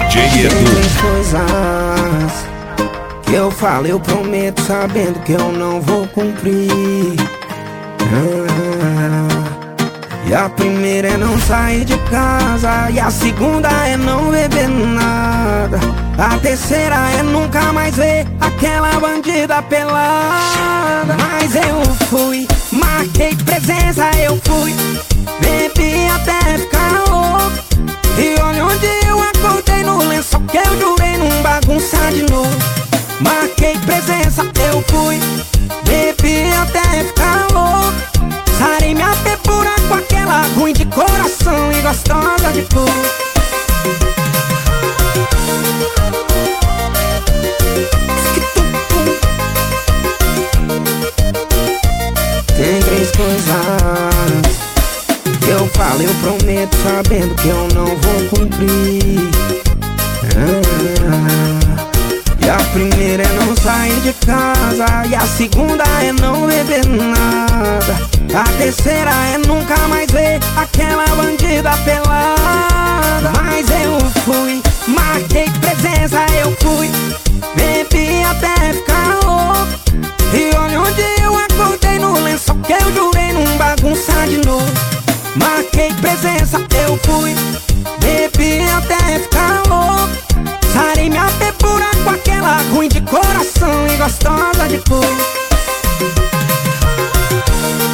DJ Edu. Tem coisas que eu falo, eu prometo, sabendo que eu não vou cumprir. E a primeira é não sair de casa, e a segunda é não beber nada, a terceira é nunca mais ver aquela bandida pelada. Mas eu fui, marquei presença, eu fui, bebi até ficar louco. E olha onde eu acordei, no lençol que eu jurei não bagunçar de novo. Marquei presença, eu fui, bebi até ficar louco. Sarei minha pepura com aquela ruim de coração e gostosa de cor. Tem três coisas que eu falo, eu prometo, sabendo que eu não vou cumprir. E a primeira é não sair de casa, e a segunda é não beber nada, a terceira é nunca mais ver aquela bandida pelada. Mas eu fui, marquei presença, eu fui, bebi até ficar louco. E olha onde eu acordei, no lençol que eu jurei não bagunçar de novo. Marquei presença, eu fui, bebi até ficar louco. Sarei minha pepura com aquela ruim de coração e gostosa de cor.